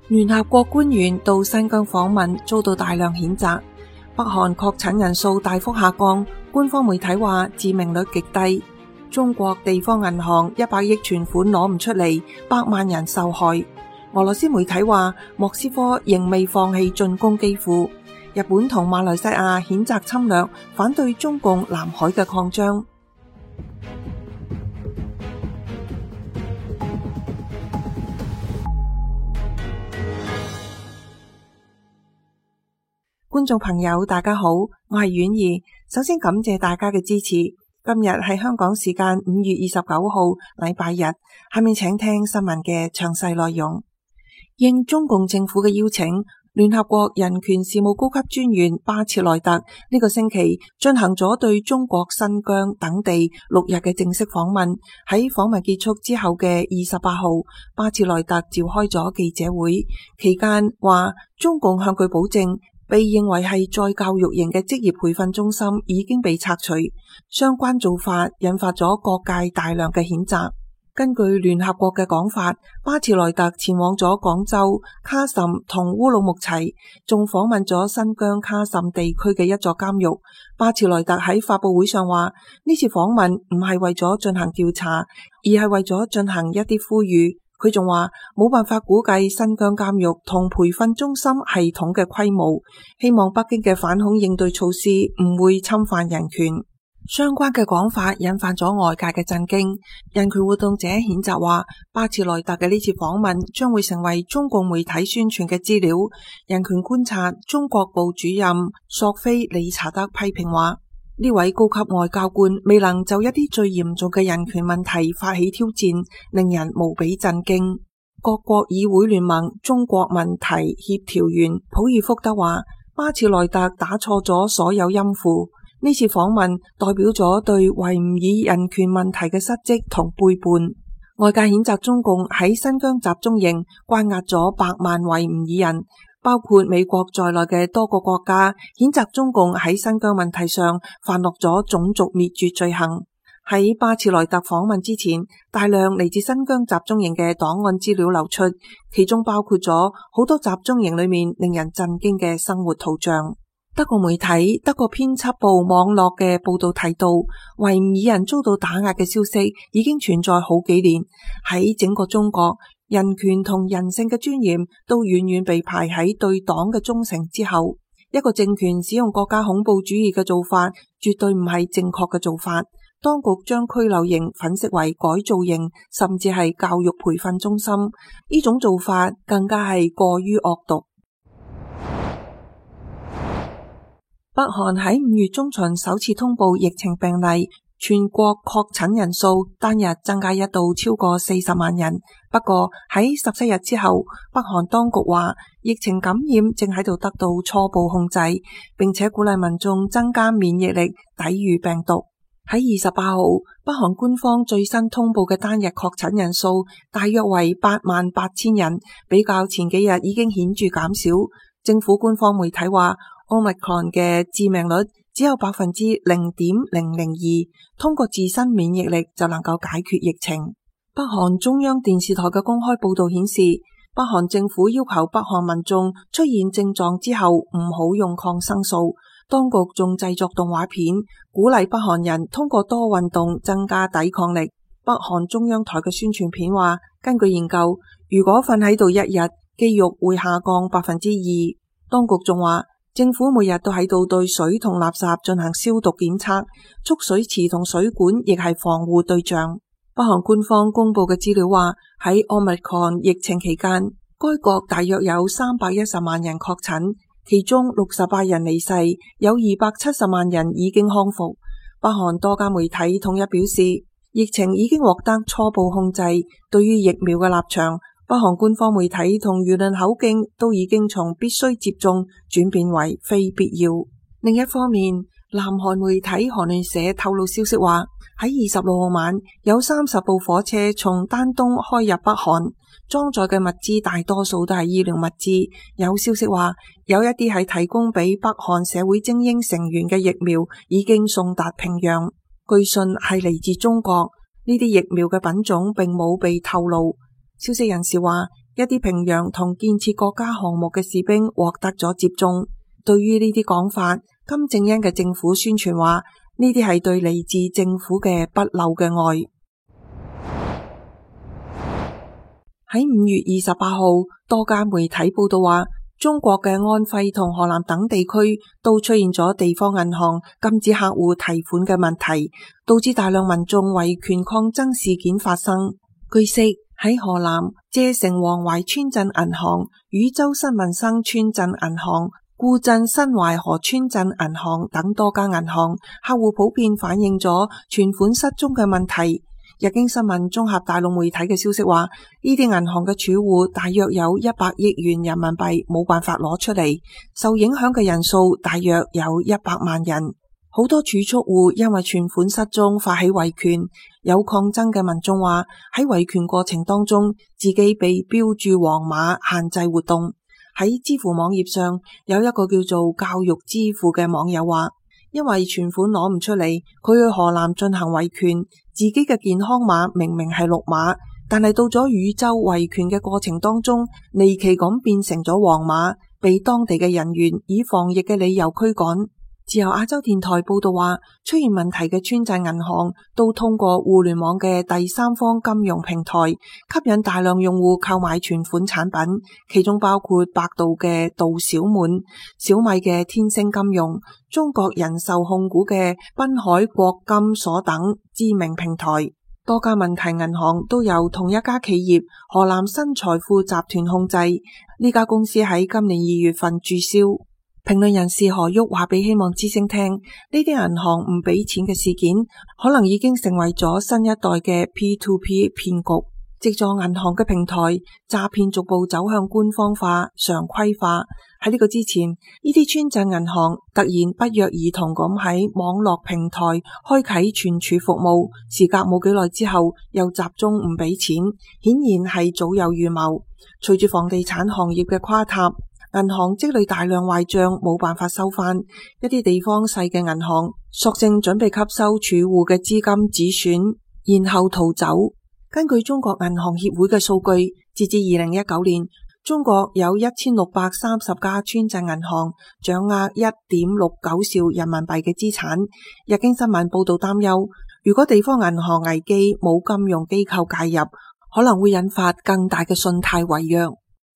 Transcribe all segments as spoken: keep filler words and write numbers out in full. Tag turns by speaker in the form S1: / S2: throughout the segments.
S1: 聯合國官員到新疆訪問遭到大量譴責，北韓確診人數大幅下降，官方媒體話致命率極低。中國地方銀行一百億存款攞唔出嚟，百萬人受害。俄羅斯媒體話莫斯科仍未放棄進攻基輔。日本同馬來西亞譴責侵略，反對中共南海嘅擴張。觀眾朋友大家好，我係婉兒，首先感謝大家嘅支持。今日係香港時間五月二十九號禮拜日，下面請聽新聞嘅詳細內容。應中共政府嘅邀請，聯合國人權事務高級專員巴切萊特呢個星期進行咗對中國新疆等地六日嘅正式訪問。喺訪問結束之後嘅二十八號，巴切萊特召開咗記者會，期間話中共向佢保證，被認為係再教育型嘅職業培訓中心已經被拆除，相關做法引發咗各界大量嘅譴責。根據聯合國嘅講法，巴切萊特前往咗廣州、卡什同烏魯木齊，仲訪問咗新疆卡什地區嘅一座監獄。巴切萊特喺發佈會上話，呢次訪問唔係為咗進行調查，而係為咗進行一啲呼籲。佢仲話冇辦法估計新疆監獄同培訓中心系統嘅規模，希望北京嘅反恐應對措施唔會侵犯人權。相關嘅講法引發咗外界嘅震驚。人權活動者譴責話，巴切萊特嘅呢次訪問將會成為中共媒體宣傳嘅資料。人權觀察中國部主任索菲理查德批評話，呢位高級外交官未能就一啲最嚴重嘅人權問題發起挑戰，令人無比震驚。各國議會聯盟中國問題協調員普爾福德話，巴切萊特打錯咗所有音符。呢次訪問代表咗對維吾爾人權問題嘅失職同背叛。外界譴責中共喺新疆集中營關押咗百萬維吾爾人，包括美國在內嘅多個國家譴責中共喺新疆問題上犯落咗種族滅絕罪行。喺巴切萊特訪問之前，大量嚟自新疆集中營嘅檔案資料流出，其中包括咗好多集中營裏面令人震驚嘅生活圖像。德國媒體德國編輯部網絡嘅報道提到，維吾爾人遭到打壓嘅消息已經存在好幾年。喺整個中國，人權同人性嘅尊嚴都遠遠被排喺對黨嘅忠誠之後。一個政權使用國家恐怖主義嘅做法絕對唔係正確嘅做法。當局將拘留營粉飾為改造營，甚至係教育培訓中心，呢種做法更加係過於惡毒。北韓喺五月中旬首次通報疫情病例，全國確診人數單日增加一度超過四十萬人。不過喺十七日之後，北韓當局話疫情感染正喺度得到初步控制，並且鼓勵民眾增加免疫力抵禦病毒。喺二十八號，北韓官方最新通報嘅單日確診人數大約為八萬八千人，比較前幾日已經顯著減少。政府官方媒體話，Omicron 嘅致命率只有百分之零點零零二，通過自身免疫力就能夠解決疫情。北韓中央電視台嘅公開報道顯示，北韓政府要求北韓民眾出現症狀之後唔好用抗生素。當局仲製作動畫片，鼓勵北韓人通過多運動增加抵抗力。北韓中央台嘅宣傳片話，根據研究，如果瞓喺度一日，肌肉會下降百分之二。當局仲話，政府每日都喺度對水同垃圾進行消毒檢測，蓄水池同水管亦係防護對象。北韓官方公布嘅資料話，喺 Omicron 疫情期間，該國大約有三百一十萬人確診，其中六十八人離世，有二百七十萬人已經康復。北韓多家媒體統一表示，疫情已經獲得初步控制。對於疫苗嘅立場，北韓官方媒體同輿論口徑都已經從必須接種轉變為非必要。另一方面，南韓媒體韓聯社透露消息話，喺二十六號晚有三十部火車從丹東開入北韓，裝載嘅物資大多數都係醫療物資。有消息話，有一啲係提供俾北韓社會精英成員嘅疫苗已經送達平壤，據信係嚟自中國。呢啲疫苗嘅品種並冇被透露。消息人士話， 一啲平壤同建設國家項目嘅士兵獲得咗接種。對於呢啲講法，金正恩嘅政府宣傳話呢啲係對嚟自政府嘅不朽嘅愛。喺五月二十八號，多家媒體報道話，中國嘅安徽同河南等地區都出現咗地方銀行禁止客戶提款嘅問題，導致大量民眾維權抗爭事件發生。據悉，喺河南謝城黃淮村鎮銀行、禹州新民生村鎮銀行、固鎮新淮河村鎮銀行等多家銀行客戶普遍反映咗存款失蹤嘅問題。日經新聞綜合大陸媒體嘅消息話，呢啲銀行嘅儲戶大約有一百億元人民幣冇辦法攞出嚟，受影響嘅人數大約有一百萬人。好多儲蓄戶因為存款失蹤發起維權，有抗爭嘅民眾話喺維權過程當中自己被標注黃碼限制活動。喺支付網頁上有一個叫做教育支付嘅網友話，因為存款攞唔出嚟，佢去河南進行維權，自己嘅健康碼明明係綠碼，但係到咗禹州維權嘅過程當中，離奇咁變成咗黃碼，被當地嘅人員以防疫嘅理由驅趕。自由亞洲電台報道話，出現問題嘅村鎮銀行都通過互聯網嘅第三方金融平台，吸引大量用戶購買存款產品，其中包括百度嘅度小滿、小米嘅天星金融、中國人壽控股嘅濱海國金所等知名平台。多家問題銀行都由同一家企業河南新財富集團控制，呢家公司喺今年二月份註銷。評論人士何旭話俾希望之聲聽，呢啲銀行唔俾錢嘅事件可能已經成為咗新一代嘅 P to P 騙局。藉助銀行嘅平台，詐騙逐步走向官方化、常規化。喺呢個之前，呢啲村鎮銀行突然不約而同咁喺網絡平台開啟存儲服務，時隔冇幾耐之後又集中唔俾錢，顯然係早有預謀。隨住房地產行業嘅垮塌，銀行積累大量壞賬，冇辦法收翻。一啲地方細嘅銀行索性準備吸收儲戶嘅資金止損，然後逃走。根據中國銀行協會嘅數據，截至二零一九年，中國有一千六百三十家村鎮銀行，掌握一點六九兆人民幣嘅資產。日經新聞報道擔憂，如果地方銀行危機冇金融機構介入，可能會引發更大嘅信貸違約。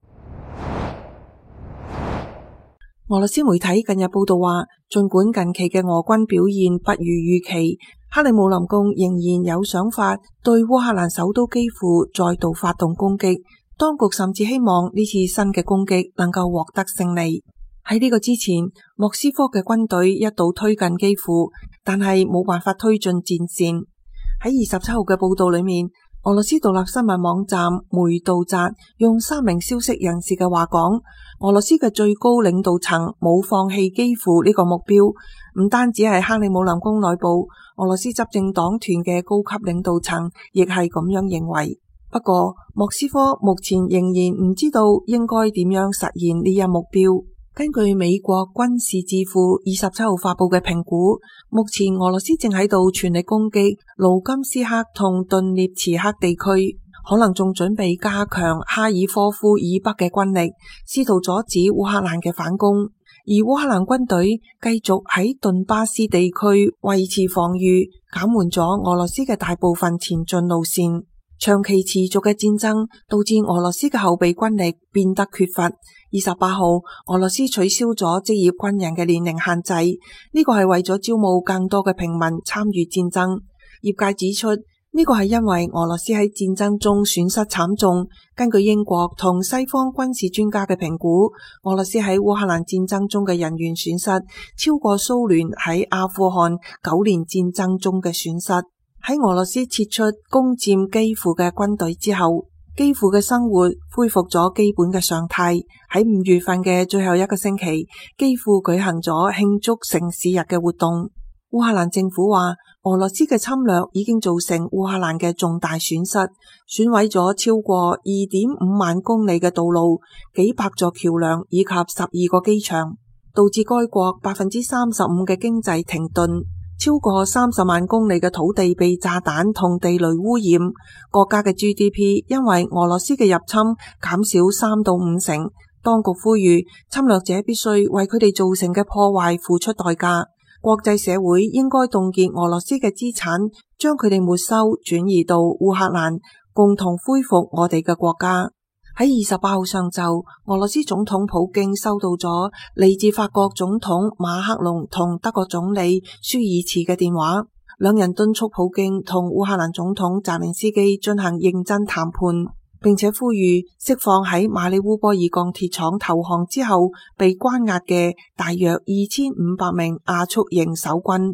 S1: 俄羅斯媒體近日報道話，儘管近期嘅俄軍表現不如預期，克里姆林宮仍然有想法對烏克蘭首都基輔再度發動攻擊。當局甚至希望呢次新嘅攻擊能夠獲得勝利。喺呢個之前，莫斯科嘅軍隊一度推近基輔，但係冇辦法推進戰線。喺二十七號嘅報道裏面，俄羅斯獨立新聞網站梅杜扎用三名消息人士嘅話講，俄羅斯嘅最高領導層冇放棄基輔呢個目標，唔單止係克里姆林宮內部，俄羅斯執政黨團嘅高級領導層亦係咁樣認為。不過，莫斯科目前仍然唔知道應該點樣實現呢一目標。根據美國軍事智庫二十七號發佈嘅評估，目前俄羅斯正喺度全力攻擊盧甘斯克同頓涅茨克地區，可能仲準備加強哈爾科夫以北嘅軍力，試圖阻止烏克蘭嘅反攻。而烏克蘭軍隊繼續喺頓巴斯地區維持防禦，減緩咗俄羅斯嘅大部分前進路線。長期持續嘅戰爭導致俄羅斯嘅後備軍力變得缺乏。二十八號，俄羅斯取消咗職業軍人嘅年齡限制，呢個係為咗招募更多嘅平民參與戰爭。業界指出，呢個係因為俄羅斯喺戰爭中損失慘重。根據英國同西方軍事專家嘅評估，俄羅斯喺烏克蘭戰爭中嘅人員損失超過蘇聯喺阿富汗九年戰爭中嘅損失。喺俄羅斯撤出攻佔基輔嘅軍隊之後，基輔嘅生活恢復咗基本嘅常態。喺五月份嘅最後一個星期，基輔舉行咗慶祝城市日嘅活動。烏克蘭政府話，俄羅斯嘅侵略已經造成烏克蘭嘅重大損失，損毀咗超過二點五萬公里嘅道路、幾百座橋樑以及十二個機場，導致該國百分之三十五嘅經濟停頓。 超過三十萬公里嘅土地被炸彈同地雷污染，國家嘅 G D P 因為俄羅斯嘅入侵減少三到五成。當局呼籲侵略者必須為佢哋造成嘅破壞付出代價，國際社會應該凍結俄羅斯嘅資產，將佢哋沒收轉移到烏克蘭，共同恢復我哋嘅國家。喺二十八號上晝，俄羅斯總統普京收到咗嚟自法國總統馬克龍同德國總理舒爾茨嘅電話，兩人敦促普京同烏克蘭總統澤連斯基進行認真談判，並且呼籲釋放喺馬里烏波爾鋼鐵廠投降之後被關押嘅大約二千五百名亞速營守軍。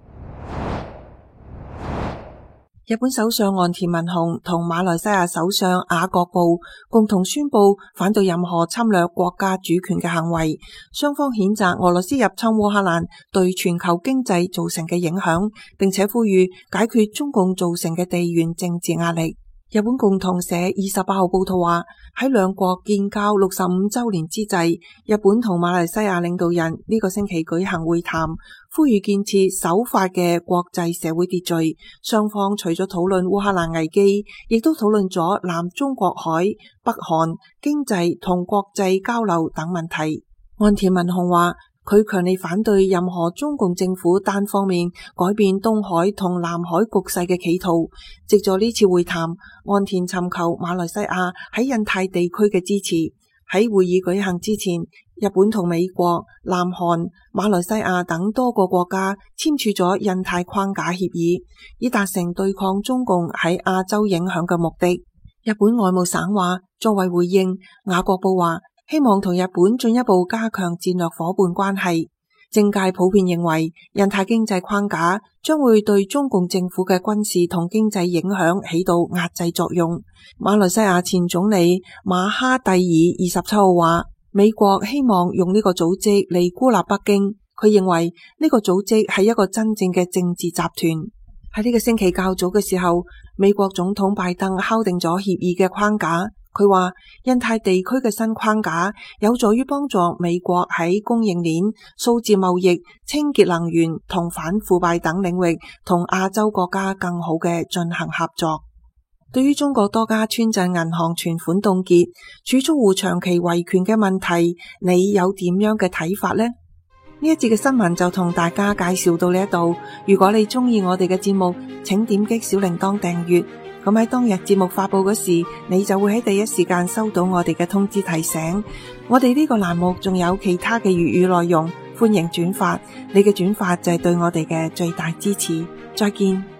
S1: 日本首相岸田文雄同馬來西亞首相雅各布共同宣布反對任何侵略國家主權嘅行為，雙方譴責俄羅斯入侵烏克蘭對全球經濟造成嘅影響，並且呼籲解決中共造成嘅地緣政治壓力。日本共同社二十八號報道話，喺兩國建交六十五周年之際，日本同馬來西亞領導人呢個星期舉行會談，呼籲建設守法嘅國際社會秩序。雙方除咗討論烏克蘭危機，亦都討論咗南中國海、北韓、經濟同國際交流等問題。岸田文雄話，佢強烈反對任何中共政府單方面改變東海同南海局勢嘅企圖。藉助呢次會談，岸田尋求馬來西亞喺印太地區嘅支持。喺會議舉行之前，日本同美國、南韓、馬來西亞等多個國家簽署咗印太框架協議，以達成對抗中共喺亞洲影響嘅目的。日本外務省話，作為回應，雅各布話希望同日本進一步加強戰略夥伴關係。政界普遍認為，印太經濟框架將會對中共政府嘅軍事同經濟影響起到壓制作用。馬來西亞前總理馬哈蒂爾二十七號話，美國希望用呢個組織嚟孤立北京。佢認為呢個組織係一個真正嘅政治集團。喺呢個星期較早嘅時候，美國總統拜登敲定咗協議嘅框架。佢話，印太地區嘅新框架有助於幫助美國喺供應鏈、數字貿易、清潔能源同反腐敗等領域同亞洲國家更好嘅進行合作。對於中國多家村鎮銀行存款凍結、儲蓄戶長期維權嘅問題，你有點樣嘅睇法呢？呢一節嘅新聞就同大家介紹到呢一度。如果你中意我哋嘅節目，請點擊小鈴鐺訂閱。咁喺當日節目發佈嗰時，你就會喺第一時間收到我哋嘅通知提醒。我哋呢個欄目仲有其他嘅粵語內容，歡迎轉發。你嘅轉發就係對我哋嘅最大支持。再見。